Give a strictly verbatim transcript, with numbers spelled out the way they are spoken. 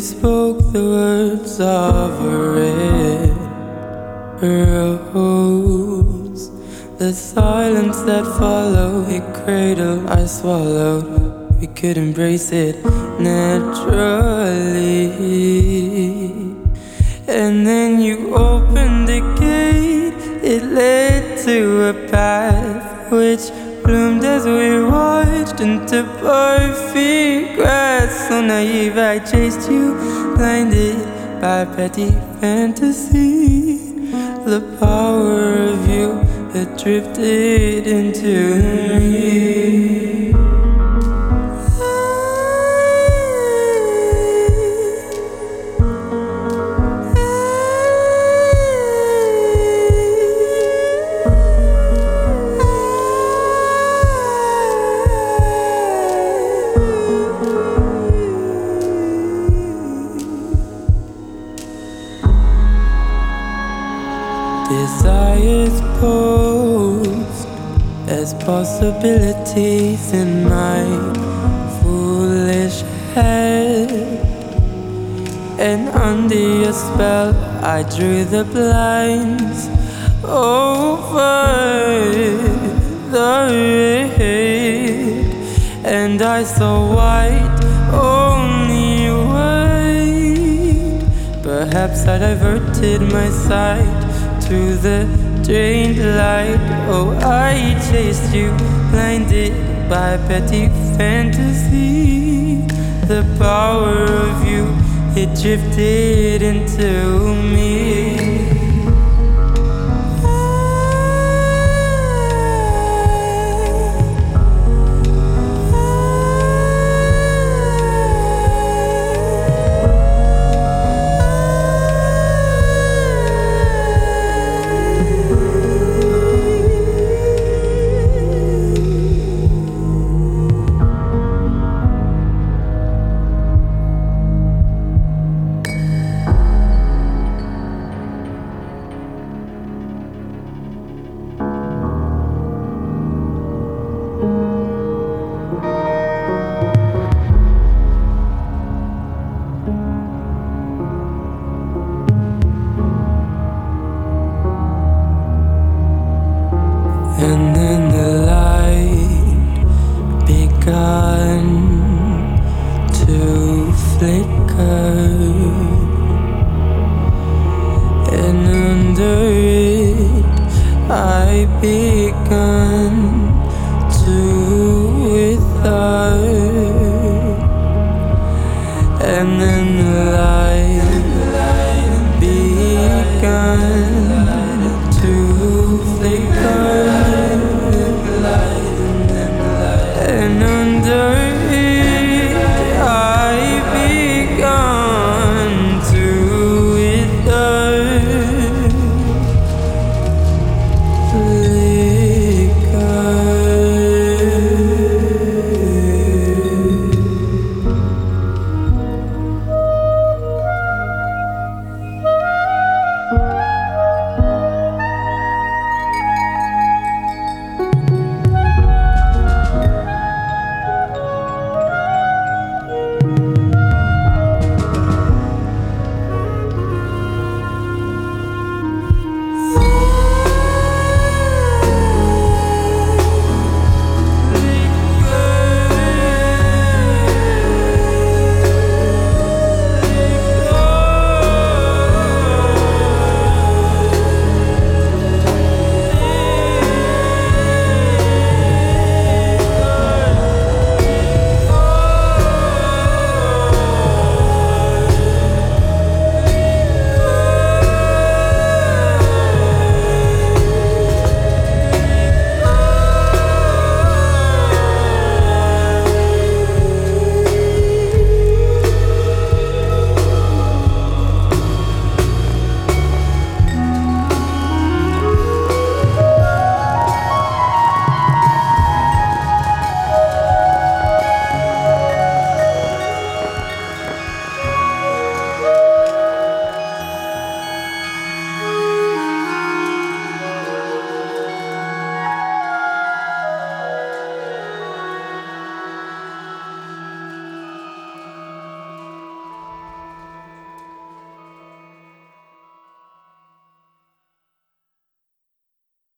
spoke the words of a red rose. The silence that followed, a cradle I swallowed. We could embrace it naturally. And then you opened the gate. It led to a path which bloomed as we watched into perfect grass. So naive I chased you, blinded by petty fantasy. The power of you that drifted into me. Desires posed as possibilities in my foolish head, and under your spell I drew the blinds over the red, and I saw white, only white. Perhaps I diverted my sight to the drained light. Oh, I chased you, blinded by petty fantasy. The power of you, it drifted into me. And then the light began to flicker, and under it I began